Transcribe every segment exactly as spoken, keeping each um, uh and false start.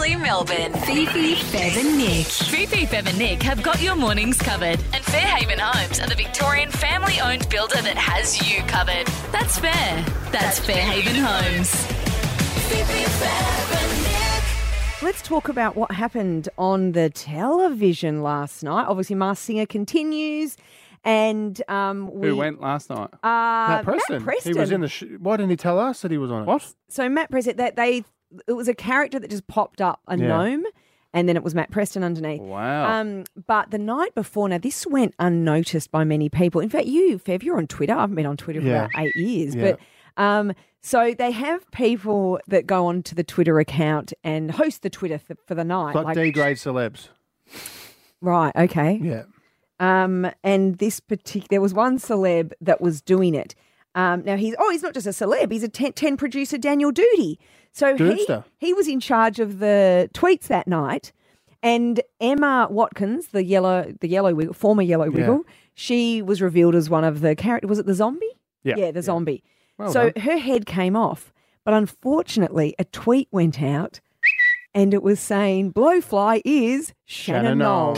Ashley Melbourne. Fifi, Fev and Nick. Fifi, Fev and Nick have got your mornings covered. And Fairhaven Homes are the Victorian family-owned builder that has you covered. That's fair. That's, That's Fairhaven Homes. Fifi, Fev and Nick. Let's talk about what happened on the television last night. Obviously, Masked Singer continues. And um, we, Who went last night? Uh, Matt Preston. Matt Preston. He was in the. Sh- Why didn't he tell us that he was on it? What? So Matt Preston, that they, it was a character that just popped up, a Yeah. gnome, and then it was Matt Preston underneath. Wow. Um, but the night before, now this went unnoticed by many people. In fact, you, Fev, you're on Twitter. I haven't been on Twitter for Yeah. about eight years, Yeah. but um, so they have people that go onto the Twitter account and host the Twitter th- for the night, Like, D-grade celebs. right? Okay. Yeah. Um, and this particular, there was one celeb that was doing it. Um, now he's, oh, he's not just a celeb, he's a ten, ten producer, Daniel Doody. So he, Dudester. he was in charge of the tweets that night. And Emma Watkins, the yellow, the yellow wiggle, former yellow wiggle, she was revealed as one of the characters. Was it the zombie? Yeah. Yeah, the zombie. Well so done. her head came off. But unfortunately, a tweet went out and it was saying, Blowfly is Shannon Knoll.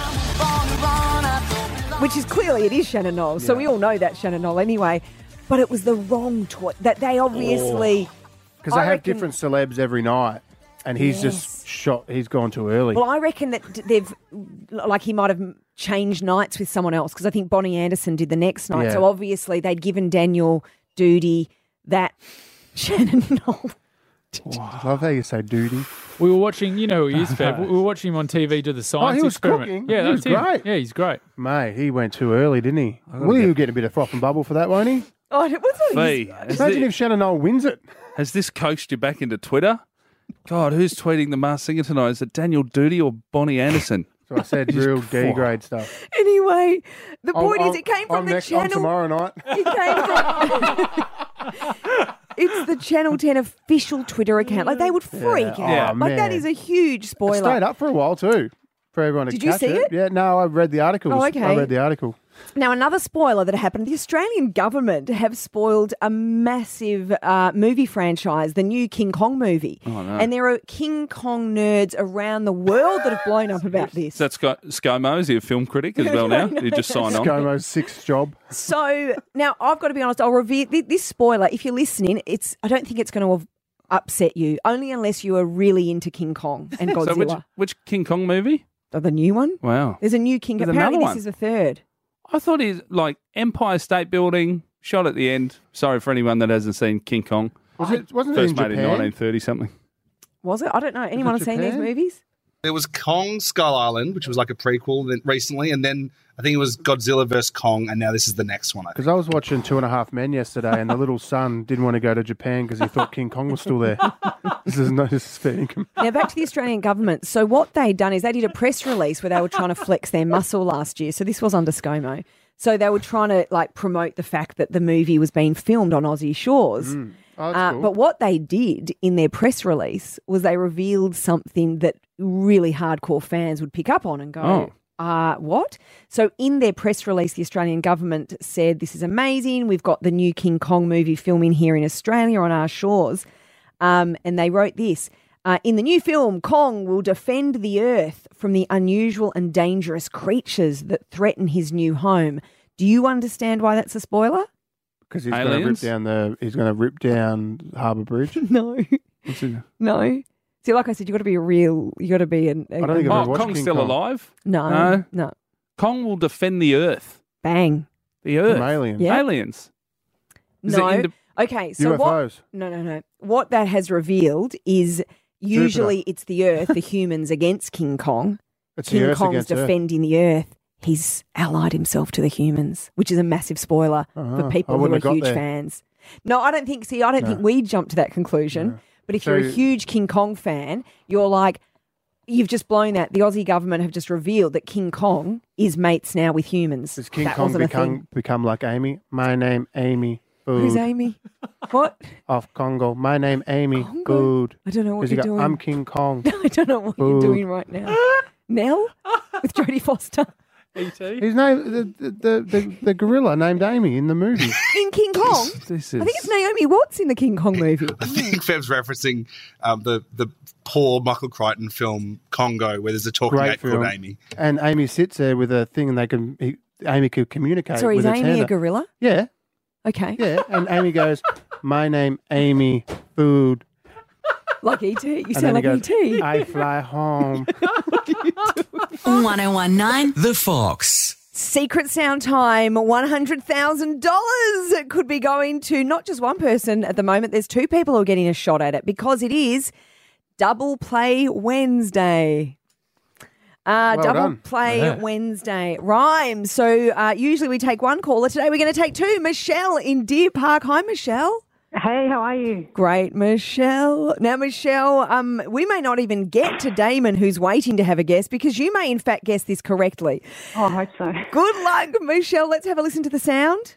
Which is clearly, it is Shannon Knoll. So Yeah. we all know that's Shannon Knoll anyway. But it was the wrong tweet. That they obviously... Because they I have reckon- different celebs every night, and he's Yes. just shot. He's gone too early. Well, I reckon that d- they've, like he might have changed nights with someone else because I think Bonnie Anderson did the next night. Yeah. So obviously they'd given Daniel Doody that Shannon Knoll. I love how you say duty. We were watching, you know who he is, Fab. We were watching him on T V do the science Oh, he was experiment. cooking. Yeah, He that's was him. great. Yeah, he's great. Mate, he went too early, didn't he? Will you get a bit of froth and bubble for that, won't he? Oh, it wasn't Fee, has, Imagine thi- if Shannon Knoll wins it. has this coaxed you back into Twitter? God, who's tweeting the Masked Singer tonight? Is it Daniel Doody or Bonnie Anderson? So I said real D-grade stuff. Anyway, the I'm- point is I'm- it came from I'm the next on channel. tomorrow night. It came from... It's the Channel ten official Twitter account. Like, they would freak Yeah. out. Oh, like, that man. is a huge It spoiler. stayed up for a while too, for everyone to Did you catch see it? Yeah, no, I read the article. Oh, okay. I read the article. Now, another spoiler that happened, the Australian government have spoiled a massive uh, movie franchise, the new King Kong movie. Oh, no. And there are King Kong nerds around the world that have blown up about Is this. that Sky- ScoMo? Is he a film critic as well now? He just signed on. ScoMo's sixth job. So, now, I've got to be honest, I'll reveal thi- this spoiler. If you're listening, it's I don't think it's going to upset you, only unless you are really into King Kong and Godzilla. So which, which King Kong movie? Oh, the new one? Wow. There's a new King There's Apparently, another this one. is the third. I thought he's like Empire State Building, shot at the end. Sorry for anyone that hasn't seen King Kong. Was it, wasn't it First in made in Japan? nineteen thirty something. Was it? I don't know. Anyone have seen these Japan? movies? There was Kong Skull Island, which was like a prequel then recently, and then I think it was Godzilla versus Kong, and now this is the next one. I think. Because I was watching Two and a Half Men yesterday, and the little son didn't want to go to Japan because he thought King Kong was still there. This is no disrespect. Now, back to the Australian government. So what they'd done is they did a press release where they were trying to flex their muscle last year. So this was under ScoMo. So they were trying to like promote the fact that the movie was being filmed on Aussie shores. Mm. Oh, that's Uh, cool. But what they did in their press release was they revealed something that really hardcore fans would pick up on and go, Oh. uh, what? So in their press release, the Australian government said, this is amazing. We've got the new King Kong movie filming here in Australia on our shores. Um, and they wrote this. Uh, in the new film, Kong will defend the earth from the unusual and dangerous creatures that threaten his new home. Do you understand why that's a spoiler? Because he's going to rip Aliens? down the he's going to rip down Harbour Bridge. No. What's it? No. See, like I said, you got to be a real. You got to be an. A, I don't think I've Oh, ever watched Kong's King still Kong. alive? no, No. no. Kong will defend the Earth. Bang. The Earth. From aliens. Yeah. Aliens. Is it No. in the- Okay. So U F Os. what? No, no, no. What that has revealed is usually it's the Earth, the humans against King Kong. It's the King Earth Kong's against Earth. defending the Earth. He's allied himself to the humans, which is a massive spoiler Uh-huh. for I people who wouldn't are have got huge there. fans. No, I don't think. See, I don't No. think we jumped to that conclusion. No. But if So- you're a huge King Kong fan, you're like, you've just blown that. The Aussie government have just revealed that King Kong is mates now with humans. Does King that Kong wasn't a become thing. become like Amy? My name Amy. Food. Who's Amy? What? Of Congo. My name Amy. Congo? Food. I don't know what 'Cause you you're go, doing. I'm King Kong. I don't know what you're Food. doing right now. Nell with Jodie Foster. E T. His name, the the, the the the gorilla named Amy in the movie. In King Kong? This I is. think it's Naomi Watts in the King Kong movie. I think Fev's referencing um, the the poor Michael Crichton film Congo, where there's a talking Great ape called film. Amy. And Amy sits there with a thing, and they can. He, Amy could communicate. Sorry, is with its Amy hand a up. gorilla? Yeah, Okay. yeah. And Amy goes, "My name Amy Food." Like E T. You And sound then he like goes, E T. I fly home. one oh one nine The Fox. Secret Sound time, one hundred thousand dollars could be going to not just one person at the moment. There's two people who are getting a shot at it because it is Double Play Wednesday. Uh, Well double done. Play Yeah. Wednesday. Rhymes. So uh, usually we take one caller. Today we're going to take two. Michelle in Deer Park. Hi, Michelle. Hey, how are you? Great, Michelle. Now, Michelle, um, we may not even get to Damon, who's waiting to have a guess, because you may in fact guess this correctly. Oh, I hope so. Good luck, Michelle. Let's have a listen to the sound.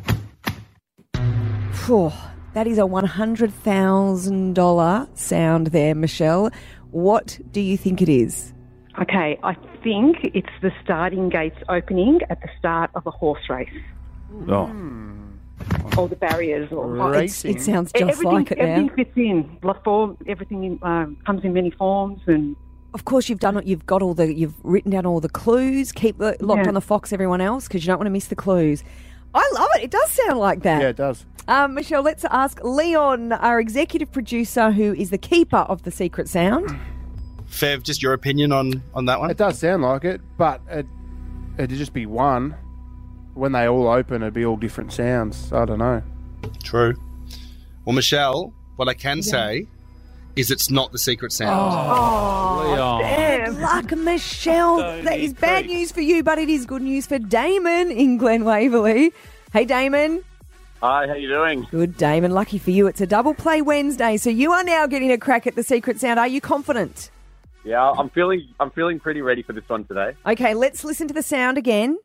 Phew, that is a one hundred thousand dollars sound there, Michelle. What do you think it is? Okay, I think it's the starting gates opening at the start of a horse race, Oh, or the barriers, or It's, it Racing. sounds just everything. like it now. everything fits in. Like form, everything in, um, comes in many forms, and Of course, you've done it. You've got all the. You've written down all the clues. Keep the, locked Yeah. on the Fox, everyone else, because you don't want to miss the clues. I love it. It does sound like that. Yeah, it does. Um, Michelle, let's ask Leon, our executive producer, who is the keeper of the Secret Sound. Fev, just your opinion on, on that one? It does sound like it, but it, it'd just be one. When they all open, it'd be all different sounds. I don't know. True. Well, Michelle, what I can say is it's not the secret sound. Leon. damn. Luck, Michelle. That is bad news for you, but it is good news for Damon in Glen Waverley. Hey, Damon. Hi, how you doing? Good, Damon. Lucky for you, it's a double play Wednesday, so you are now getting a crack at the Secret Sound. Are you confident? Yeah, I'm feeling I'm feeling pretty ready for this one today. Okay, let's listen to the sound again.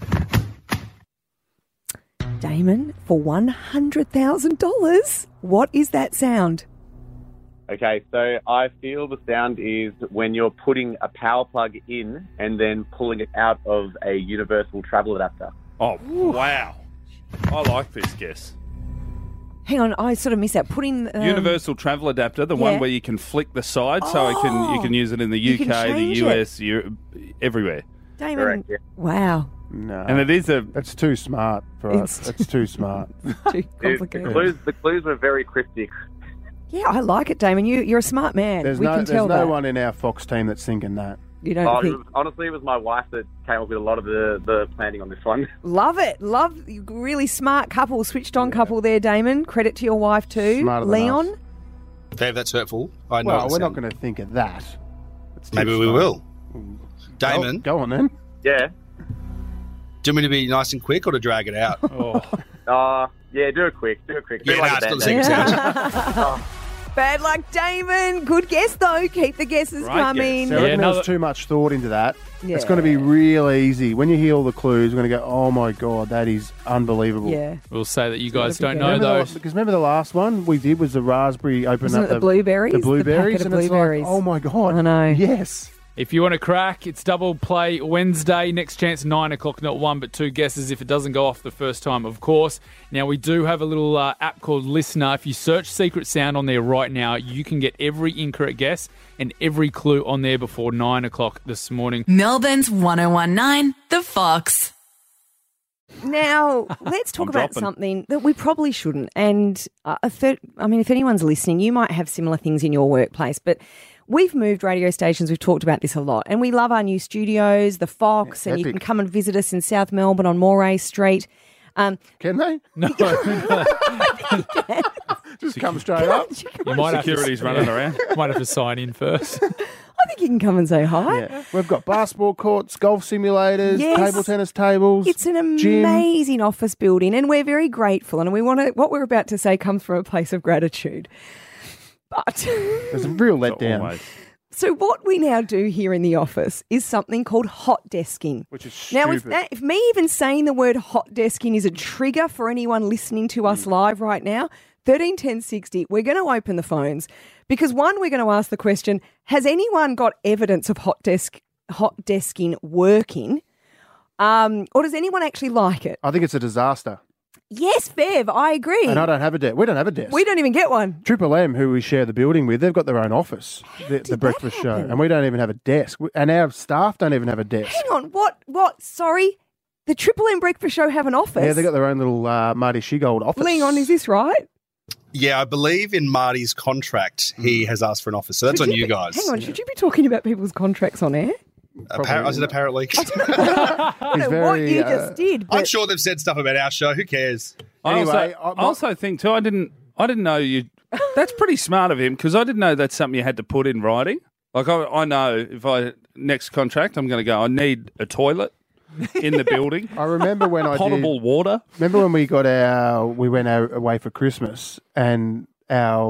Damon, for one hundred thousand dollars, what is that sound? Okay, so I feel the sound is when you're putting a power plug in and then pulling it out of a universal travel adapter. oh, wow! I like this guess. Hang on, I sort of missed that. Putting um, Universal travel adapter, the yeah. one where you can flick the side, so it can you Oh, can use it in the you U K, can the change U it. S, Europe, everywhere. Damon. Correct, yeah. Wow, No. And it is a It's too smart for It's- us. It's too smart. too It- the, complicated. clues, the clues were very cryptic. Yeah, I like it, Damon. You, you're a smart man. There's we no, can there's tell no that. one in our Fox team that's thinking that. You don't Oh, it think? was, honestly, it was my wife that came up with a lot of the, the planning on this one. Love it. Love really smart couple, switched on couple there, Damon. Credit to your wife too, Smarter than Leon. us. Fev, that's hurtful. I know. Well, the we're not sound. going to think of that. It's too Maybe we smart. will. Go, Damon, go on then. Yeah. do you want me to be nice and quick or to drag it out? oh, Uh, yeah, do it quick. Do it quick. Yeah, Be like nah, a it's not the band-aid. secret sound. Bad luck, Damon. Good guess though. Keep the guesses Great coming. So I Yeah, reckon there another- was too much thought into that. Yeah. It's going to be real easy. When you hear all the clues, you're going to go, oh my God, that is unbelievable. Yeah. We'll say that you guys gotta don't be know Remember the, those. because remember the last one we did was the raspberry open Wasn't up it the blueberries? The The blueberries. packet of and it's blueberries. like, oh my God. I know. Yes. If you want to crack, it's double play Wednesday. Next chance, nine o'clock. Not one, but two guesses if it doesn't go off the first time, of course. Now, we do have a little uh, app called Listener. If you search Secret Sound on there right now, you can get every incorrect guess and every clue on there before nine o'clock this morning. Melbourne's one oh one nine The Fox. Now, let's talk I'm about dropping. something that we probably shouldn't. And uh, if it, I mean, if anyone's listening, you might have similar things in your workplace, but we've moved radio stations. We've talked about this a lot, and we love our new studios, the Fox, Yeah, and you epic. can come and visit us in South Melbourne on Moray Street. Um, Can they? No, Just come straight up. you might have, security's to, running around. might have to sign in first. I think you can come and say hi. Yeah. We've got basketball courts, golf simulators, Yes. table tennis tables. It's an gym. amazing office building, and we're very grateful. And we want to. What we're about to say comes from a place of gratitude. But There's a real letdown, Almost. so what we now do here in the office is something called hot desking. which is Now, stupid. if, that, if me even saying the word hot desking is a trigger for anyone listening to Mm. us live right now, thirteen ten sixty, we're going to open the phones because one, we're going to ask the question: has anyone got evidence of hot desk hot desking working? Um, or does anyone actually like it? I think it's a disaster. Yes, Bev, I agree. And I don't have a desk. We don't have a desk. We don't even get one. Triple M, who we share the building with, they've got their own office, the, did the that breakfast show, happen? and we don't even have a desk. We- And our staff don't even have a desk. Hang on, what? What? Sorry, the Triple M Breakfast Show have an office. Yeah, they've got their own little uh, Marty Shegold office. Hang on, is this right? Yeah, I believe in Marty's contract, he has asked for an office. So that's Should on you be- guys. Hang on, should you be talking about people's contracts on air? Appar- I said apparently. I don't know what very, you uh, just did. But I'm sure they've said stuff about our show. Who cares? I also, Anyway, I- I also think too. I didn't. I didn't know you. That's pretty smart of him because I didn't know that's something you had to put in writing. Like I, I know if I next contract, I'm going to go. I need a toilet in the building. I remember when I Potable did, water. Remember when we got our, we went our, away for Christmas and our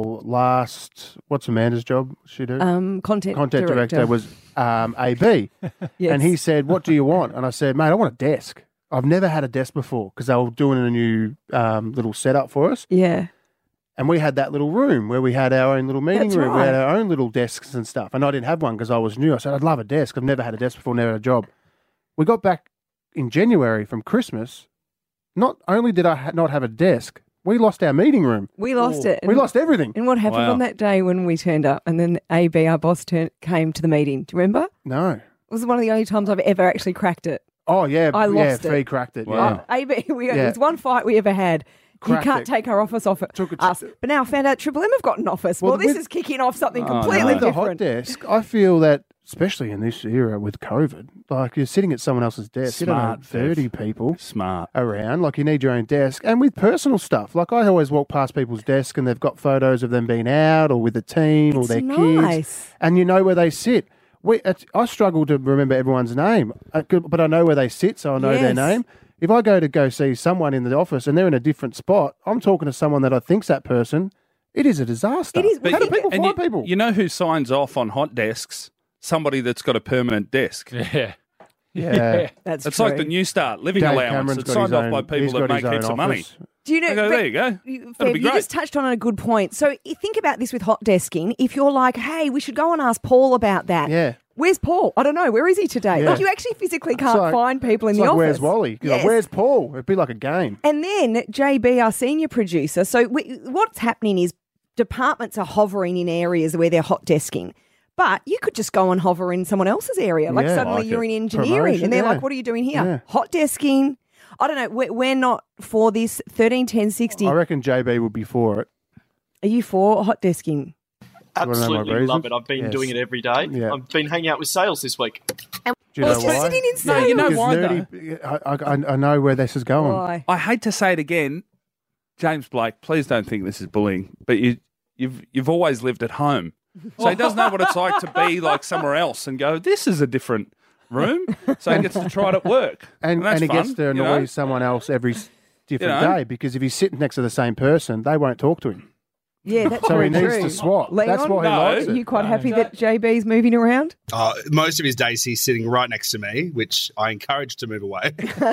last, what's Amanda's job? She do? um, content, Content director, director was um, A B. Yes. And he said, what do you want? And I said, mate, I want a desk. I've never had a desk before because they were doing a new um, little setup for us. yeah. And we had that little room where we had our own little meeting That's room. We right. had our own little desks and stuff. And I didn't have one because I was new. I said, I'd love a desk. I've never had a desk before, never had a job. We got back in January from Christmas. Not only did I ha- not have a desk, we lost our meeting room. We lost it. We And- lost everything. And what happened Wow. on that day when we turned up and then A B, our boss, turn, came to the meeting? Do you remember? No. It was one of the only times I've ever actually cracked it. Oh, yeah. I yeah, lost it. Fee cracked it. Wow. Yeah. A B, we, it Yeah. was one fight we ever had. Cracked you can't it. take our office off Took a- us. But now I found out Triple M have got an office. Well, Well, this with- is kicking off something Oh, completely no. With the hot different. desk, I feel that, especially in this era with COVID, like you're sitting at someone else's desk. you don't Smart, have thirty Bev. people Smart. around. Like you need your own desk. And with personal stuff, like I always walk past people's desk and they've got photos of them being out or with a team or It's their nice. kids. And you know where they sit. We, it's, I struggle to remember everyone's name, I could- but I know where they sit, so I know their Yes. name. If I go to go see someone in the office and they're in a different spot, I'm talking to someone that I think's that person. It is a disaster. It is- How do But- people and find you, people? you know who signs off on hot desks? Somebody that's got a permanent desk. Yeah. yeah. That's It's true. like the New Start living Dave allowance. Cameron's It's got signed his off own- by he's people that got make his heaps own of money. office. Do you know? I go, but there you go. you- That'll Feb, be you great. just touched on a good point. So you think about this with hot desking. If you're like, hey, we should go and ask Paul about that. Yeah. Where's Paul? I don't know. Where is he today? Yeah. Like you actually physically can't like- find people in It's the like, office. where's Wally? You're like, Yes. where's Paul? It'd be like a game. And then J B, our senior producer. So we, what's happening is departments are hovering in areas where they're hot desking. But you could just go and hover in someone else's area. Like Yeah. suddenly Like you're it. in engineering Promotion, and they're yeah. like, what are you doing here? Yeah. Hot desking. I don't know. We're, we're not for this. thirteen ten sixty. I reckon J B would be for it. Are you for hot desking? wanna know my Absolutely love reasons? it. I've been Yes. doing it every day. Yeah. I've been hanging out with sales this week. Do you Well, know it's why? sitting in No, sales. you know Because why, nerdy, I, I, I know where this is going. Why? I hate to say it again, James Blake. Please don't think this is bullying, but you, you've you've always lived at home, so he doesn't know what it's like to be like somewhere else and go. This is a different room, so he gets to try it at work, And, that's and he fun, gets to you annoy know? someone else every s- different You know? day because if he's sitting next to the same person, they won't talk to him. Yeah, that's So very he needs true. to swap. Leon, That's why he No. likes Are it. you quite happy that J B's moving around? Uh, most of his days he's sitting right next to me, which I encourage to move away.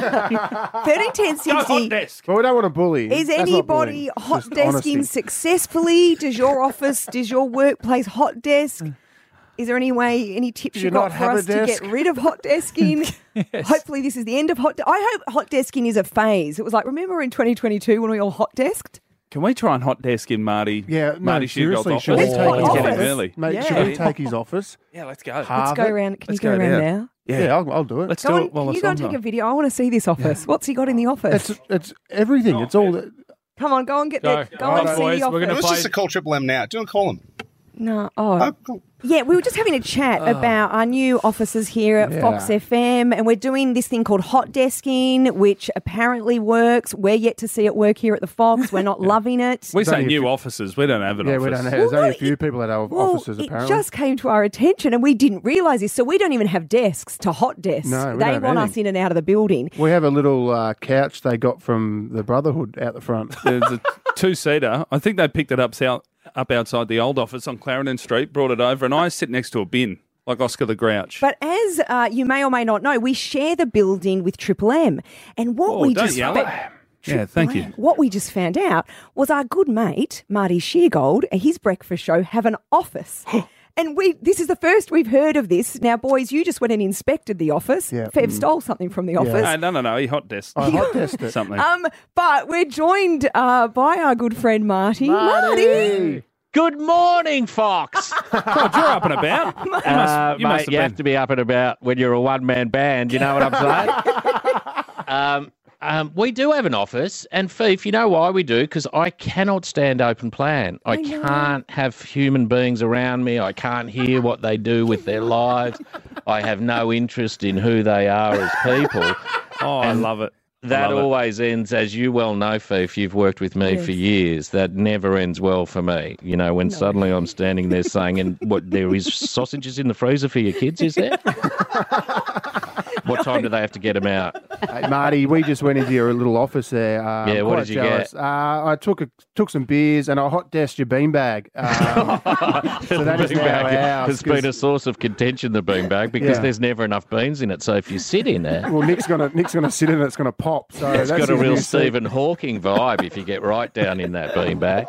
thirteen ten Go hot sixty. desk. But we don't want to bully. Is That's not anybody bullying. hot Just desking honesty. successfully? Does your office, does your workplace hot desk? Is there any way, any tips Do you you got not for have a us to get desk? rid of hot desking? Hopefully, this is the end of hot. De- I hope hot desking is a phase. It was like, remember in twenty twenty-two when we all hot desked? Can we try and hot desk in Marty? Yeah, no, Marty Sheargold's seriously, office. should we Let's take take his his Get him office. early. Mate, Yeah. should we take his office? Yeah, let's go. Let's Halve go it? around. Can Let's you go, go around down. now? Yeah, I'll, I'll do it. Let's Go do on, it while can the you go and sun's take a on. video? I want to see this office. What's he got in the office? It's it's everything. It's all. Come on, go and get Go. the, go All and right, see boys, the we're office. gonna Let's play- just call Triple M now. Do you want to call him? No, oh. Oh, cool. Yeah, we were just having a chat about our new offices here at Yeah. Fox F M, and we're doing this thing called hot desking, which apparently works. We're yet to see it work here at the Fox. We're not loving it. We say only a new few- offices. We don't have an Yeah, office. we don't have. Well, There's only no, a few it- people at our well, offices, it apparently. just came to our attention, and we didn't realise this. So we don't even have desks to hot desk. No, we they don't have want us anything. in and out of the building. We have a little uh, couch they got from the Brotherhood out the front. There's a two-seater. I think they picked it up south, up outside the old office on Clarendon Street, brought it over, and I sit next to a bin, like Oscar the Grouch. But as uh, you may or may not know, we share the building with Triple M, and what Oh, we don't just yell fa- at Yeah, thank you. What we just found out was our good mate, Marty Sheargold, his breakfast show, have an office. And we this is the first we've heard of this. Now, boys, you just went and inspected the office. Yeah. Fev Mm. stole something from the office. No, no, no, no. He hot desk. I hot tested something. Um, but we're joined uh, by our good friend Marty. Marty. Good morning, Fox. God, you're up and about. You must, Uh, you mate, must you have have to be up and about when you're a one-man band. You know what I'm saying? um, um, we do have an office, and Fief, you know why we do? Because I cannot stand open plan. I, I know. can't have human beings around me. I can't hear what they do with their lives. I have no interest in who they are as people. Oh, I love it. I That love it. always ends, as you well know, Fief, you've worked with me Yes. for years. That never ends well for me. You know, when suddenly I'm standing there saying, and what, there is sausages in the freezer for your kids, is there? What time do they have to get them out? Hey, Marty, we just went into your little office there. Um, Yeah, what quite did you jealous. get? Uh, I took a, took some beers and I hot desked your beanbag. Um, so that is now Beanbag ours. has been a source of contention, the beanbag, because Yeah. there's never enough beans in it. So if you sit in there, Well, Nick's gonna Nick's gonna sit in it. It's gonna pop. So it's that's got a his real new seat. Stephen Hawking vibe if you get right down in that beanbag.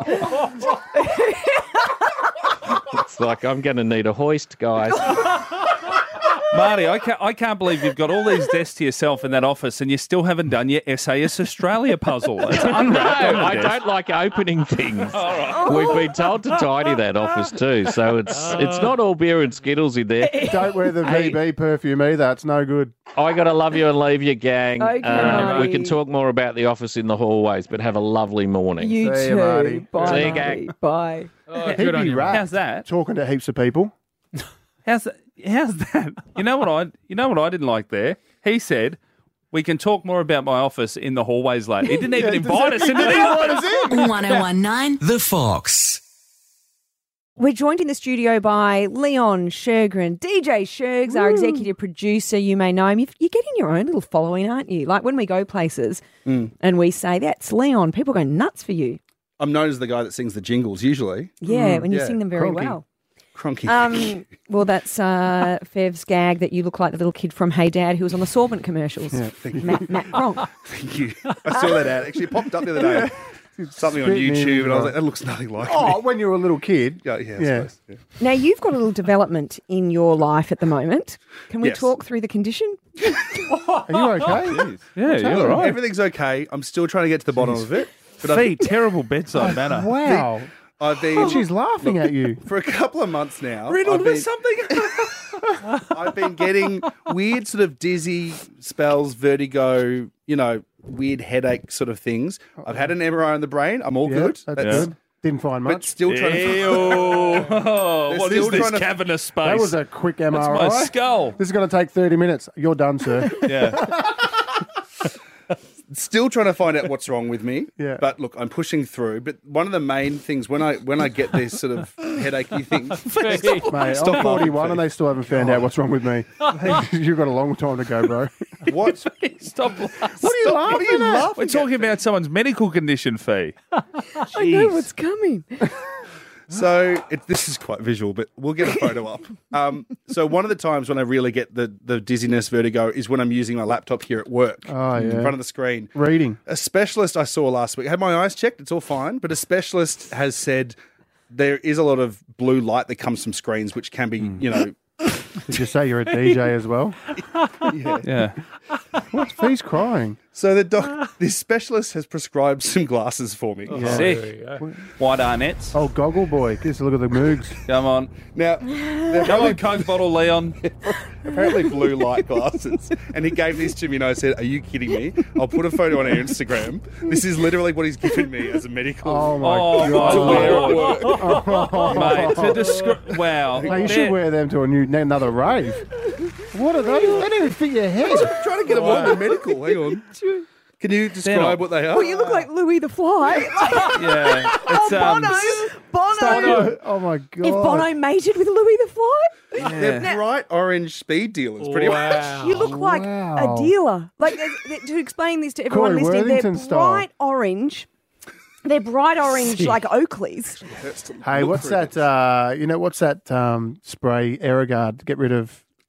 It's like, I'm going to need a hoist, guys. Marty, I can't, I can't believe you've got all these desks to yourself in that office and you still haven't done your S A S Australia puzzle. It's No, unwrapped on the I desk. don't like opening things. We've been told to tidy that office too, so it's it's not all beer and Skittles in there. Don't wear the Hey. V B perfume either. It's no good. I got to love you and leave you, gang. Okay, Uh, we can Marty. talk more about the office in the hallways, but have a lovely morning. You See too. you, Marty. Bye, See you, Marty. gang. Bye. Oh, He'd good on be you. wrapped How's that? talking to heaps of people. How's that? How's that? You know what I? You know what I didn't like there? He said, "We can talk more about my office in the hallways later." He didn't even invite us into the office. one oh one nine The Fox. We're joined in the studio by Leon Shergren. D J Shergs, our executive producer. You may know him. You've- You're getting your own little following, aren't you? Like when we go places and we say, that's Leon, people go nuts for you. I'm known as the guy that sings the jingles usually. Yeah, when you yeah. sing them very Cronky. well. Cronky. Um, well, that's uh, Fev's gag that you look like the little kid from Hey Dad who was on the Sorbent commercials. Matt, Matt Cronk. Thank you. I saw that ad. Actually, it popped up the other day. Something on Spitting in, YouTube, and I was bro. like, that looks nothing like Oh, me. when you were a little kid. Yeah, yeah, I Yeah. suppose, yeah. Now, you've got a little development in your life at the moment. Can we Yes. talk through the condition? Are you okay? Yeah, you're all right. Everything's okay. I'm still trying to get to the bottom of it. But I've, Fee, terrible bedside manner. Wow. I've been She's laughing at you. for a couple of months now. Riddled I've with been, something. I've been getting weird sort of dizzy spells, vertigo, you know, weird headache sort of things. I've had an M R I on the brain. I'm all Yeah, good. that's That's- good. Didn't find But much. still trying to. Ew. Oh, what still is this trying to- cavernous space? That was a quick M That's R my I. skull. This is going to take thirty minutes. You're done, sir. Yeah. Still trying to find out what's wrong with me. Yeah. But look, I'm pushing through. But one of the main things when I when I get this sort of headachy thing, Mate, Stop I'm forty-one laughing, and they still haven't found out what's wrong with me. You've got a long time to go, bro. what? Stop. What are you laughing at? laughing We're talking about someone's medical condition, Fee. I know what's coming. So it, this is quite visual, but we'll get a photo up. Um, so one of the times when I really get the, the dizziness, vertigo, is when I'm using my laptop here at work Oh, in yeah. front of the screen. Reading. A specialist I saw last week had my eyes checked. It's all fine, but a specialist has said there is a lot of blue light that comes from screens, which can be, you know, Did you say you're a D J as well? yeah. Yeah. What? He's crying. So the doc, this specialist has prescribed some glasses for me. Yeah. Sick. White Arnett's. Oh, goggle boy. Just look at the moogs. Come on. Now, they're Come on, probably Coke bottle, Leon. apparently blue light glasses. And he gave these to me and I said, are you kidding me? I'll put a photo on our Instagram. This is literally what he's given me as a medical. Oh, my Oh, God. to wear at Lord. work. Mate, to describe. Wow. Hey, you should They're- wear them to a new another rave. What are those? They don't even fit your head. I'm trying to get them on the medical. Hang on. Can you describe not- what they are? Well, you look like Louis the Fly. Yeah. It's, um, Bono. Bono. Oh, my God. If Bono mated with Louis the Fly, They're bright orange speed dealers, pretty much. you look like Wow. a dealer. Like there's- to explain this to everyone Corey listening, they're Worthington style. bright orange. They're bright orange like Oakleys. Hey, Look what's through that? this. Uh, you know, what's that um, spray, Aerogard, to get rid of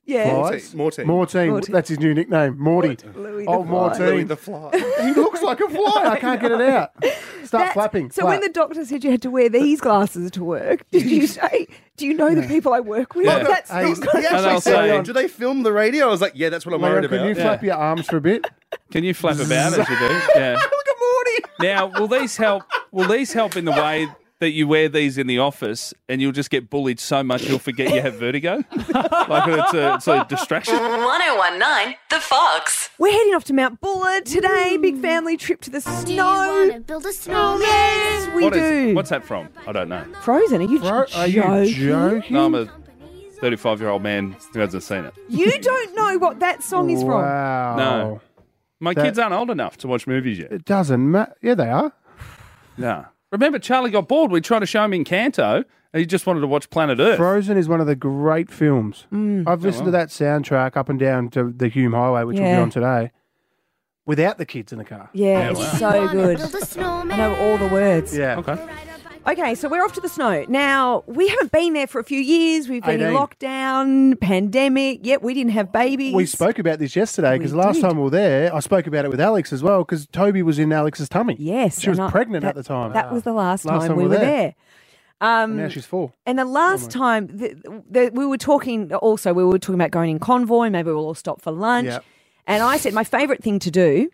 Yeah. Flies. Mortine. Mortine. Mortine. That's his new nickname. Morty. Louis Oh, the Fly. Mortine. Louis the Fly. He looks like a fly. I can't get it out. Start That's- flapping. So Flap. when the doctor said you had to wear these glasses to work, did you say, do you know the people I work with? Yeah. That's Hey, not good. He And actually they'll said, say- do they film the radio? I was like, yeah, that's what I'm Leon, worried can about. you flap your arms for a bit? Can you flap about as you do? Yeah. Look at Morty. Now, will these help? Will these help in the way that you wear these in the office, and you'll just get bullied so much you'll forget you have vertigo? Like it's a, it's a distraction. one oh one point nine The Fox. We're heading off to Mount Bullard today. Big family trip to the snow. build a snowman? Yes, we What is- do. what's that from? I don't know. Frozen? Are you Bro, are you joking? joking? No, I'm a thirty-five-year-old man who hasn't seen it. You don't know what that song is from. Wow. No. My That- kids aren't old enough to watch movies yet. It doesn't matter. Yeah, they are. No. Remember, Charlie got bored. We tried to show him Encanto, and he just wanted to watch Planet Earth. Frozen is one of the great films. Mm. I've listened to that soundtrack up and down to the Hume Highway, which we'll Yeah. be on today, without the kids in the car. Yeah, Yeah, it's wow. so good. Build a I snowman? know all the words. Yeah. Okay. Okay, so we're off to the snow. Now, we haven't been there for a few years. We've been in eighteen. lockdown, pandemic. Yet we didn't have babies. We spoke about this yesterday because We last did. time we were there, I spoke about it with Alex as well because Toby was in Alex's tummy. Yes. She was and I- pregnant that- at the time. That was the last, Last time, time we we were were there. there. Um, Now she's four. And the last time the, the, we were talking, also, we were talking about going in convoy. Maybe we'll all stop for lunch. Yep. And I said my favourite thing to do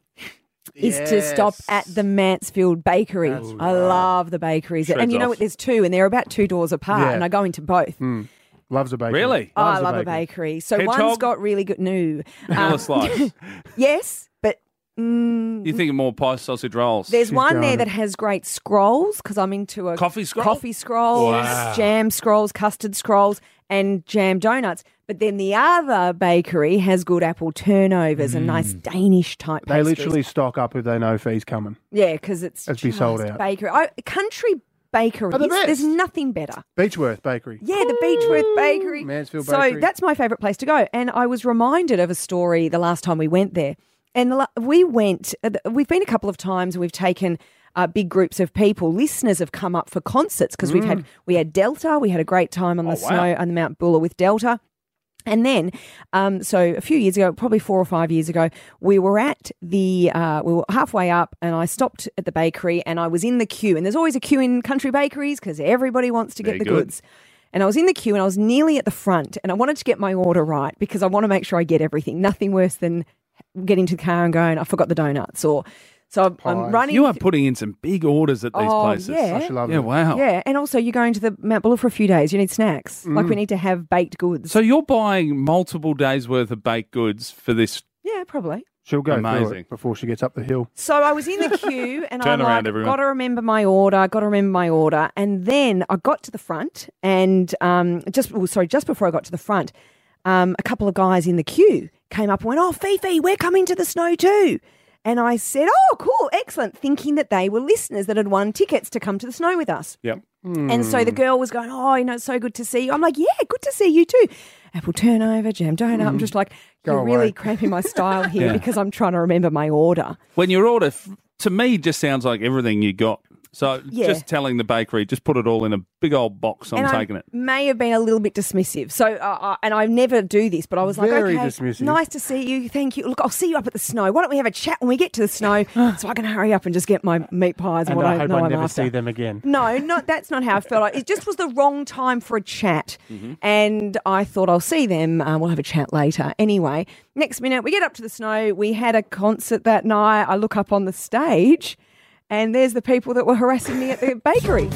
is to stop Yes. at the Mansfield Bakery. That's I love the bakeries. Shreds and you know off. what? There's two, and they're about two doors apart, Yeah. and I go into both. Mm. Loves a bakery. Really? Oh, I Loves love a bakery. So Hedgehog? one's got really good new. Vanilla slice. Yes, but mm, You think more pie sausage rolls? there's She's one going there it. that has great scrolls because I'm into a Coffee scroll? coffee scrolls, Wow. jam scrolls, custard scrolls, and jam donuts. But then the other bakery has good apple turnovers and nice Danish type They pastries. literally stock up if they know fees coming. Yeah, because it's Let's be sold just out. bakery. I, country bakeries, Are the best. there's nothing better. Beechworth Bakery. Yeah, the Beechworth Bakery. Mansfield so Bakery. that's my favourite place to go. And I was reminded of a story the last time we went there. And the, la- we went, uh, we've been a couple of times and we've taken uh, big groups of people. Listeners have come up for concerts because we've had, we had Delta. We had a great time on the Oh, wow. snow on the Mount Buller with Delta. And then, um, so a few years ago, probably four or five years ago, we were at the, uh, we were halfway up and I stopped at the bakery and I was in the queue. And there's always a queue in country bakeries because everybody wants to get Very the good. goods. And I was in the queue and I was nearly at the front and I wanted to get my order right because I want to make sure I get everything. Nothing worse than getting to the car and going, I forgot the donuts or, so I'm, I'm Pies. running. You are putting in some big orders at these Oh, places. yeah. I should love Yeah, it. wow. Yeah, and also you're going to the Mount Buller for a few days. You need snacks. Like we need to have baked goods. So you're buying multiple days worth of baked goods for this. yeah, probably. She'll go through Amazing. it before she gets up the hill. So I was in the queue and Turn I'm around, like, everyone. got to remember my order, got to remember my order. And then I got to the front and um, just, well, sorry, just before I got to the front, um, a couple of guys in the queue came up and went, oh, Fifi, we're coming to the snow too. And I said, oh, cool, excellent, thinking that they were listeners that had won tickets to come to the snow with us. Yep. And so the girl was going, oh, you know, it's so good to see you. I'm like, yeah, good to see you too. Apple turnover, jam donut. I'm just like, Go you're really away. cramping my style here Yeah. because I'm trying to remember my order. When your order, f- to me, just sounds like everything you got. So Yeah. just telling the bakery, just put it all in a big old box. I'm and taking I it. may have been a little bit dismissive. So, uh, uh, and I never do this, but I was Very like, okay, dismissive. nice to see you. Thank you. Look, I'll see you up at the snow. Why don't we have a chat when we get to the snow so I can hurry up and just get my meat pies and, And what I I, hope know I I'm never after. see them again. No, not that's not how I felt. It just was the wrong time for a chat, and I thought I'll see them. Uh, we'll have a chat later. Anyway, next minute we get up to the snow. We had a concert that night. I look up on the stage, and there's the people that were harassing me at the bakery.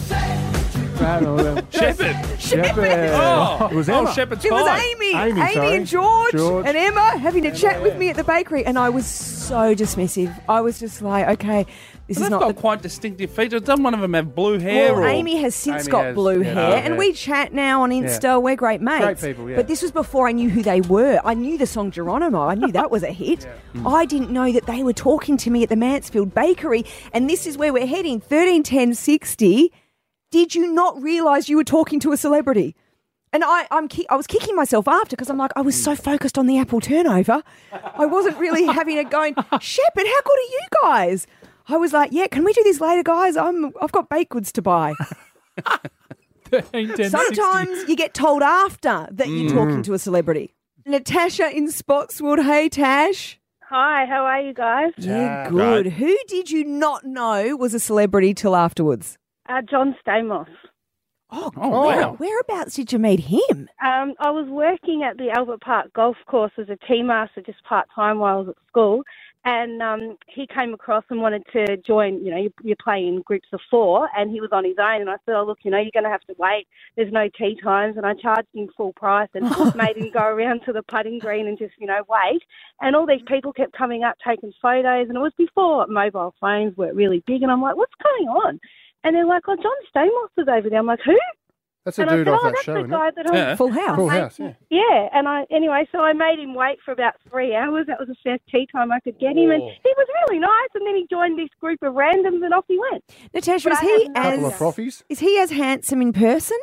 Shepherd. Shepherd. Oh, It was oh, Emma. Shepherd's It was pie. Amy, Amy, Amy, sorry. and George, George. and Emma having a chat with me at the bakery, and I was so dismissive. I was just like, okay, this Well, is they've not got the quite distinctive features. Doesn't one of them have blue hair? Well, or... Amy has since Amy got has, blue yeah. hair, Oh, and yeah. we chat now on Insta. We're great mates. Great people, yeah. But this was before I knew who they were. I knew the song Geronimo. I knew that was a hit. I didn't know that they were talking to me at the Mansfield Bakery, and this is where we're heading. thirteen ten sixty. Did you not realise you were talking to a celebrity? And I, I'm, ki- I was kicking myself after because I'm like, I was so focused on the apple turnover, I wasn't really having it going. Shepherd, how good are you guys? I was like, yeah, can we do this later, guys? I'm, I've got baked goods to buy. thirteen ten sixty. Sometimes you get told after that you're talking to a celebrity. Natasha in Spotswood. Hey, Tash. Hi, how are you guys? Yeah, good. Who did you not know was a celebrity till afterwards? Uh, John Stamos. Oh, Oh, where- wow. Whereabouts did you meet him? Um, I was working at the Albert Park Golf Course as a tea master just part-time while I was at school, and um, he came across and wanted to join, you know, you, you play in groups of four, and he was on his own, and I said, oh, look, you know, you're going to have to wait. There's no tea times, and I charged him full price and made him go around to the putting green and just, you know, wait. And all these people kept coming up, taking photos, and it was before mobile phones were really big, and I'm like, what's going on? And they're like, oh, John Stamos is over there. I'm like, who? That's a and I dude said, off oh, that that's show, the isn't guy it? that I'm Yeah. Full House. Full House, yeah. Yeah, and I anyway, so I made him wait for about three hours. That was the first tea time I could get him, and he was really nice. And then he joined this group of randoms, and off he went. Natasha, But is I he have no Couple as of frothies. is he as handsome in person?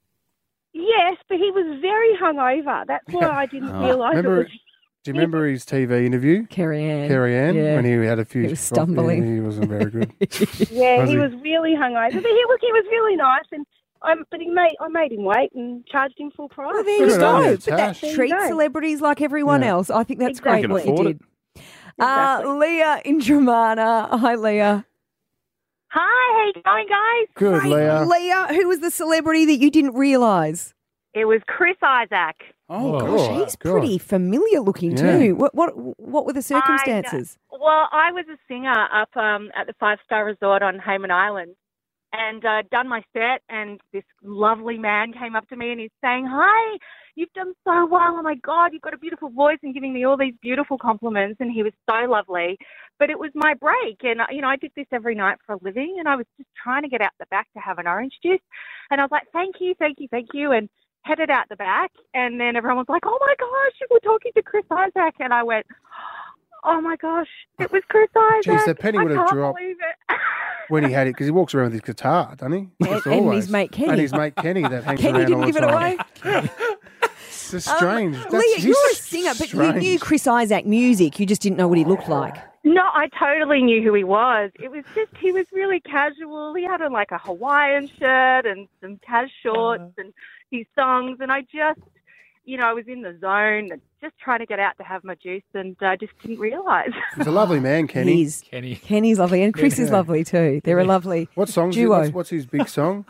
Yes, but he was very hungover. That's why I didn't Oh. realise it Remember, was. do you remember his T V interview? Carrie Ann. Carrie Ann, Yeah. when he had a few. He was froth- stumbling. yeah, he wasn't very good. Yeah, Was he he? was really hungover, but he look, he was really nice, and um, but he made I made him wait and charged him full price. Well, there Good you on go. you, But that Tash. There you treats go. celebrities like everyone Yeah. else. I think that's Exactly. great what Can you afford did. Uh, Exactly. Leah in Dramana. Hi, Leah. Hi, how you going, guys? Good, Great. Leah. Leah, who was the celebrity that you didn't realise? It was Chris Isaac. Oh, Oh. gosh. Oh, He's God. pretty familiar looking Yeah. too. What what what were the circumstances? Well, I was a singer up um, at the Five Star Resort on Hayman Island, and uh, done my set, and this lovely man came up to me and he's saying, "Hi, you've done so well. Oh my God, you've got a beautiful voice," and giving me all these beautiful compliments, and he was so lovely. But it was my break, and you know I did this every night for a living, and I was just trying to get out the back to have an orange juice, and I was like, "Thank you, thank you, thank you," and headed out the back, and then everyone was like, "Oh my gosh, you were talking to Chris Isaac," and I went, "Oh my gosh, it was Chris Isaac." Geez, the penny I would have can't dropped. believe it. When he had it, because he walks around with his guitar, doesn't he? Just and his always. mate Kenny. And his mate Kenny that hangs Kenny around didn't all give the it time. away. It's just strange. Um, That's, Leah, he's you're a singer, but you strange. knew Chris Isaac music. You just didn't know what he looked like. No, I totally knew who he was. It was just, he was really casual. He had on like a Hawaiian shirt and some Taz shorts and his songs. And I just, you know, I was in the zone and just trying to get out to have my juice, and I uh, just didn't realise. He's a lovely man, Kenny. He's, Kenny. Kenny's lovely, and Chris is Yeah. lovely too. They're a lovely What song's duo. what's, what's his big song?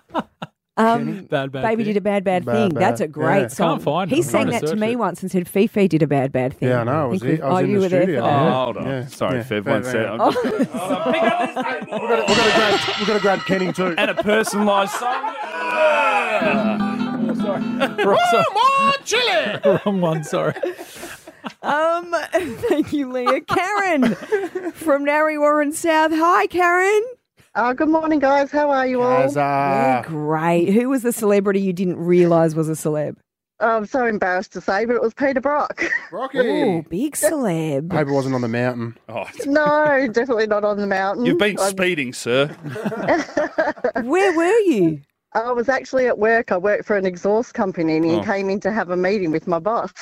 Um, Bad, bad Baby thing. did a bad, bad, Bad, thing. bad, That's a great yeah. song. Can't find it. He I'm sang trying to that to search me it. once and said Fifi did a bad, bad thing. Yeah, I know. I was, think here. I was oh, in you the were there studio. for Oh, that. hold on. Yeah. Sorry, Yeah. Fev, Fair, one fair. sec. I'm Oh. just- Hold on, pick up this table. We've got, to, we've, got to grab, we've got to grab Kenny too. And a personalised song. Oh, sorry. Wrong, sorry. chili! Wrong one, sorry. Um, thank you, Leah. Karen from Narry Warren South. Hi, Karen. Uh, good morning, guys. How are you all? We're Kazza. great. Who was the celebrity you didn't realise was a celeb? I'm so embarrassed to say, but it was Peter Brock. Rocky. Oh, big celeb. I hope it wasn't on the mountain. Oh, No, definitely not on the mountain. you've been I- speeding, sir. Where were you? I was actually at work. I worked for an exhaust company, and he Oh. came in to have a meeting with my boss.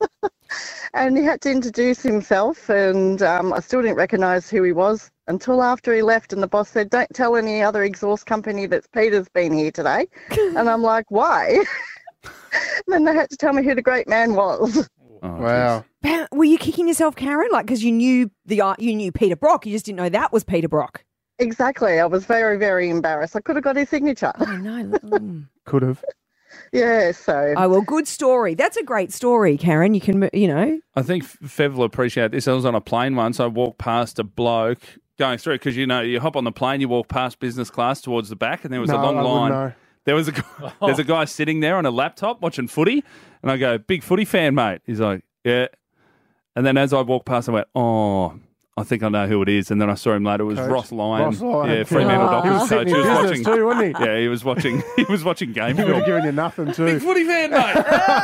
And he had to introduce himself, and um, I still didn't recognise who he was until after he left, and the boss said, "Don't tell any other exhaust company that Peter's been here today." And I'm like, "Why?" And then they had to tell me who the great man was. Oh, Wow. Bam- Were you kicking yourself, Karen? Like, because you knew the uh, you knew Peter Brock, you just didn't know that was Peter Brock. Exactly. I was very, very embarrassed. I could have got his signature. Oh no. Mm. Could have. Yeah, so. Oh well, good story. That's a great story, Karen. You can, you know. I think Fev will appreciate this. I was on a plane once. I walked past a bloke going through because, you know, you hop on the plane, you walk past business class towards the back, and there was No, a long I wouldn't line. know. There was a guy, there's a guy sitting there on a laptop watching footy, and I go, "Big footy fan, mate." He's like, "Yeah." And then as I walked past, I went, "Oh, I think I know who it is." And then I saw him later. It was Coach. Ross Lyon. Ross Lyon. Yeah, Fremantle Oh. Dockers He was coach. sitting He in was business watching. too, wasn't he? Yeah, he was watching. He was watching game He would have film. given you nothing Big too. footy fan, mate.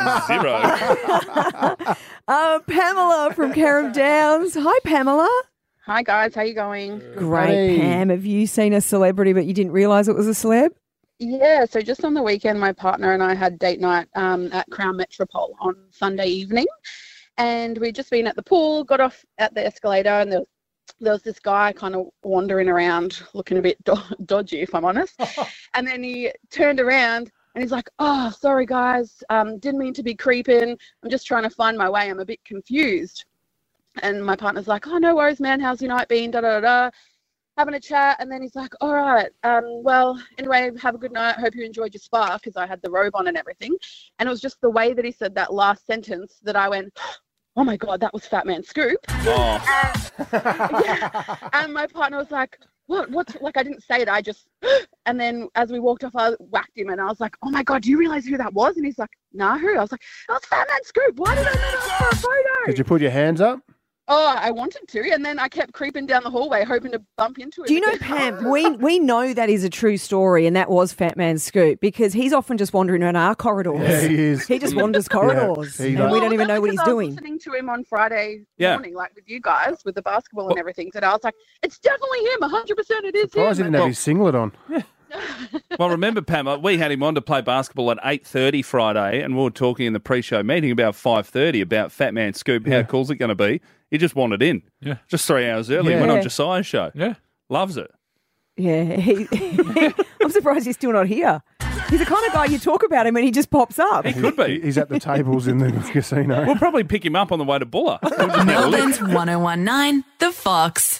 Zero. Uh, Pamela from Carrum Downs. Hi, Pamela. Hi guys, how you going? Great, Hey. Pam. Have you seen a celebrity but you didn't realise it was a celeb? Yeah, so just on the weekend, my partner and I had date night um, at Crown Metropole on Sunday evening, and we'd just been at the pool, got off at the escalator, and there was, there was this guy kind of wandering around, looking a bit do- dodgy, if I'm honest. And then he turned around And he's like, oh, sorry, guys. Um, didn't mean to be creeping. I'm just trying to find my way. I'm a bit confused. And my partner's like, oh, no worries, man. How's your night been? Da, da, da, da. Having a chat. And then he's like, all right. Um, well, anyway, have a good night. Hope you enjoyed your spa, because I had the robe on and everything. And it was just the way that he said that last sentence that I went, oh, my God, that was Fat Man Scoop. Oh. And, yeah. And my partner was like, what, what's, like, I didn't say it. I just, and then as we walked off, I whacked him and I was like, oh my God, do you realize who that was? And he's like, no, who? I was like, that was Fat Man Scoop. Why did I not ask for a photo? Did you put your hands up? Oh, I wanted to. And then I kept creeping down the hallway, hoping to bump into him. Do you know, Pam, we, we know that is a true story, and that was Fat Man Scoop, because he's often just wandering around our corridors. Yeah, he is. He just wanders corridors, Yeah, he and does. we don't even know what Because he's I was doing. listening to him on Friday Yeah. morning, like with you guys, with the basketball and everything. So I was like, it's definitely him. one hundred percent it is Surprised he him. didn't have his singlet on. Well, remember, Pam, uh, we had him on to play basketball at eight thirty Friday, and we were talking in the pre-show meeting about five thirty about Fat Man Scoop. How cool's it going to be? He just wanted in. Yeah. Just three hours early. Yeah. Went on Yeah. Josiah's show. Yeah. Loves it. Yeah, he, I'm surprised he's still not here. He's the kind of guy you talk about him and he just pops up. He could be. He's at the tables in the casino. We'll probably pick him up on the way to Bulla. We'll just have a Melbourne's look. one oh one nine, The Fox.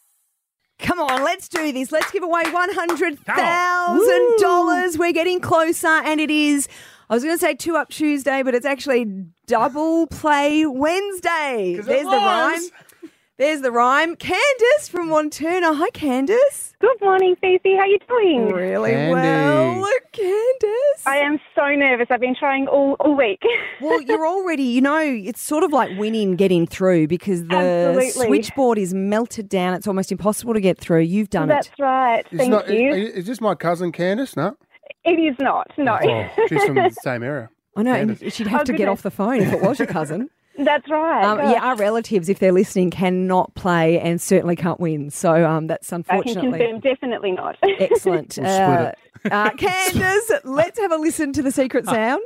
Come on, let's do this. Let's give away one hundred thousand dollars. We're getting closer, and it is, I was going to say two up Tuesday, but it's actually double play Wednesday. There's the rhyme. There's the rhyme. Candace from Wanturna. Hi, Candace. Good morning, Fifi. How you doing? Really Candy. well. Candace. I am so nervous. I've been trying all, all week. Well, you're already, you know, it's sort of like winning getting through, because the Absolutely. switchboard is melted down. It's almost impossible to get through. You've done That's it. right. It's Thank not- you. Is this my cousin Candace? No. It is not. No. Oh, she's from the same area. I know, and Candace. she'd have Oh, to get goodness. off the phone if it was your cousin. That's right. Um, Gosh. yeah, our relatives, if they're listening, cannot play and certainly can't win. So um, that's I can unfortunately. confirm, definitely not. Excellent. We'll split uh, uh, Candace, let's have a listen to the secret sound.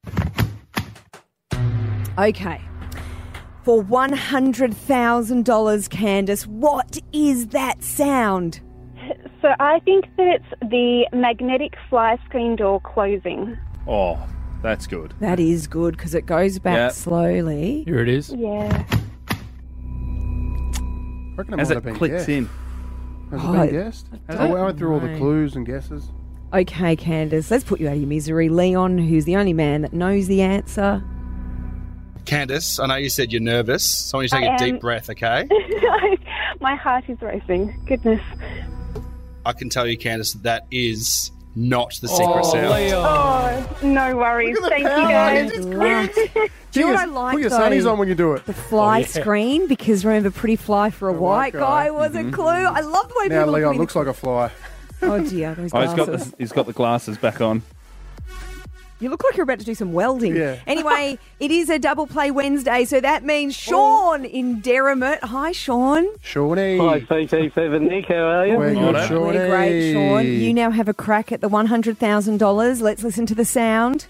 Okay. For one hundred thousand dollars, Candace, what is that sound? So I think that it's the magnetic fly screen door closing. Oh, that's good. That is good, because it goes back Yeah. slowly. Here it is. Yeah. I reckon it As might it have been clicks guessed. in. Has Oh, it I been guessed? don't I went through all the know. clues and guesses. Okay, Candace, let's put you out of your misery. Leon, who's the only man that knows the answer. Candace, I know you said you're nervous, so I want you to I take a am. deep breath, okay? My heart is racing. Goodness. I can tell you, Candace, that is not the secret Oh, sound. Leon. Oh, no worries. Look at the Thank you, power. guys. It's great. Do you know what I like, Put your though? sunnies on when you do it. The fly Oh, yeah. screen, because remember, Pretty Fly for a The white white guy, guy. was a clue. I love the way Now people are Leon putting looks like a fly. the- Oh dear, those Oh, he's glasses. got the, he's got the glasses back on. You look like you're about to do some welding. Yeah. Anyway, it is a double play Wednesday, so that means Sean in Derrimut. Hi, Sean. Shawnee. Hi, P T seven Nick, how are you? We're good, Righto. Shawnee. We're great, Sean. You now have a crack at the one hundred thousand dollars. Let's listen to the sound.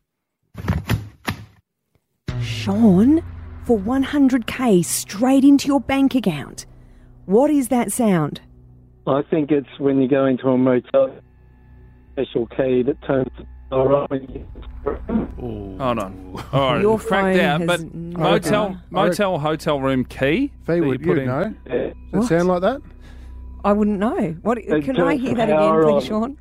Sean, for one hundred K straight into your bank account. What is that sound? I think it's when you go into a motel, special key that turns the door on when you Hold on. All right, Your cracked phone out. has But no- motel, I reckon- motel, hotel room key. Fee, that would you put you in. know? Yeah. Does it What? sound like that? I wouldn't know. What? It Can I turns hear the that again, power please, on. Sean?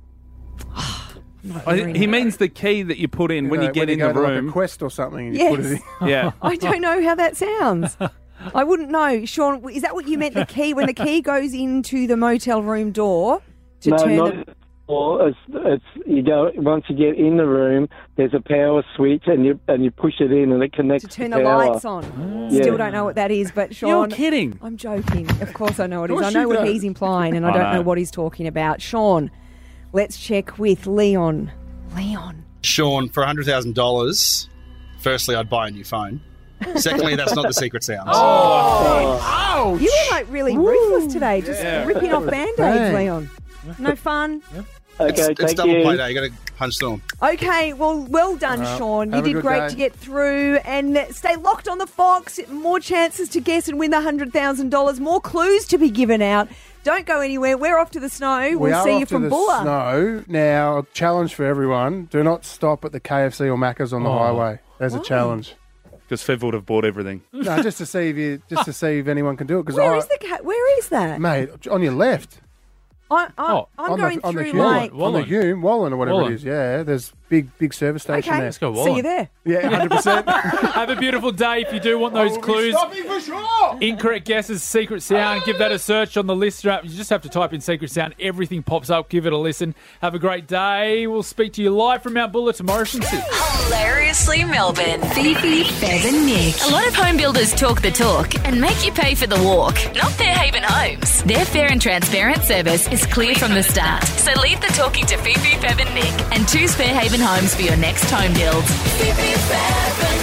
I, he means the key that you put in when know, you get in go the to like room. a quest or something and you Yes. put it in. Yeah. I don't know how that sounds. I wouldn't know. Sean, is that what you meant? The key, when the key goes into the motel room door to no, turn not the... or it's, it's you go once you get in the room. There's a power switch, and you and you push it in, and it connects to turn the the power. lights on. Yeah. Still don't know what that is, but Sean... You're kidding. I'm joking. Of course I know what it Of is. I course know you what don't. he's implying, and I I don't know know. what he's talking about. Sean, let's check with Leon. Leon. Sean, for one hundred thousand dollars, firstly, I'd buy a new phone. Secondly, that's not the secret sound. Oh, you were like really ruthless today, just Yeah. ripping off Band-Aids, Bang. Leon. No fun? Okay, it's, it's thank double you. play day. You got to punch them. Okay, well, well done, Uh, Sean. You have a did good great day. to get through. And stay locked on the Fox. More chances to guess and win the one hundred thousand dollars. More clues to be given out. Don't go anywhere. We're off to the snow. We We'll are see off you to from the Bulla. snow. Now, a challenge for everyone. Do not stop at the K F C or Macca's on the Oh. highway. There's Why? a challenge. Because Fev would have bought everything. No, just to see if you, just to see if anyone can do it. Because Where I, is the ca- Where is that? mate, on your left. I, I, Oh, I'm on going the, on the through Hume, like. on the Hume, Wallen or whatever Wallen. it is. Yeah, there's big, big service station Okay, there. Let's go see Wallen. you there. Yeah, one hundred percent. Have a beautiful day. If you do want those clues, for sure. incorrect guesses, Secret Sound, give that a search on the listener app. You just have to type in Secret Sound. Everything pops up. Give it a listen. Have a great day. We'll speak to you live from Mount Buller tomorrow from six. Hilariously Melbourne. Fifi, Fev and Nick. A lot of home builders talk the talk and make you pay for the walk. Not Fairhaven Homes. Their fair and transparent service is clear from the start. So leave the talking to Fifi, Fev and Nick and choose Fairhaven Homes for your next home build. Fifi, Fev and